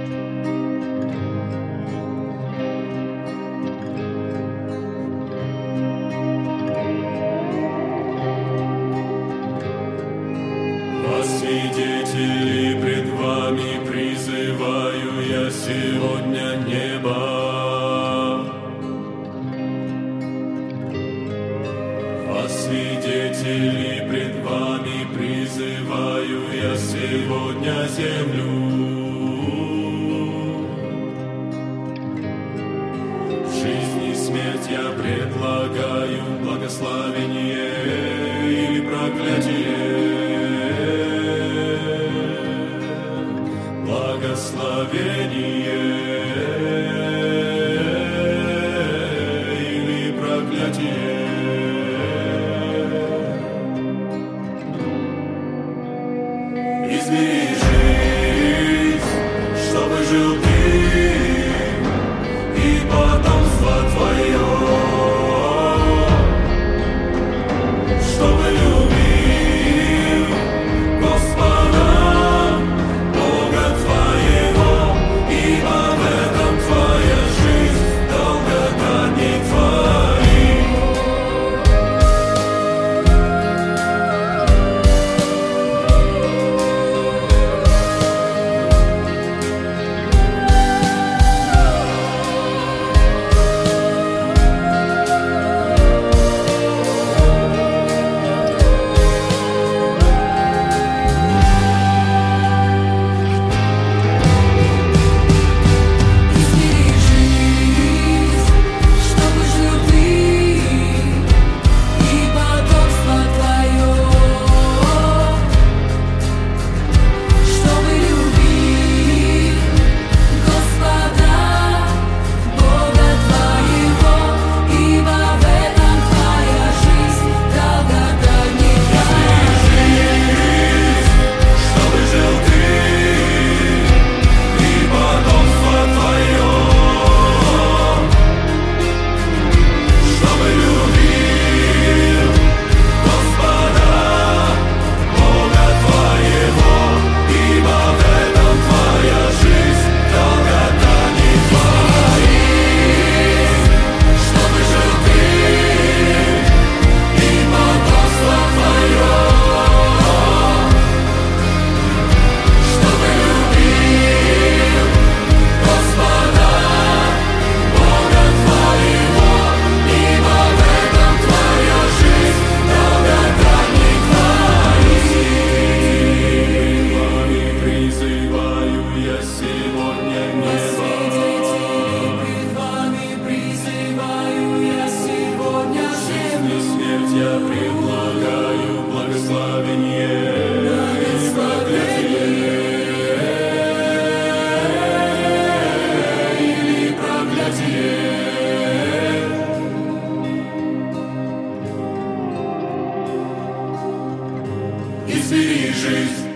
Во свидетели пред вами призываю я сегодня небо. Во свидетели пред вами призываю я сегодня землю. Жизнь и смерть я предлагаю, благословение или проклятие. Благословение или проклятие. Измери жизнь, чтобы жил ты и потомство твое, чтобы любил Господа, Бога твоего, ибо в этом твоя жизнь, долгота дней твоих. Я предлагаю благословение и проклятие. Избери жизнь.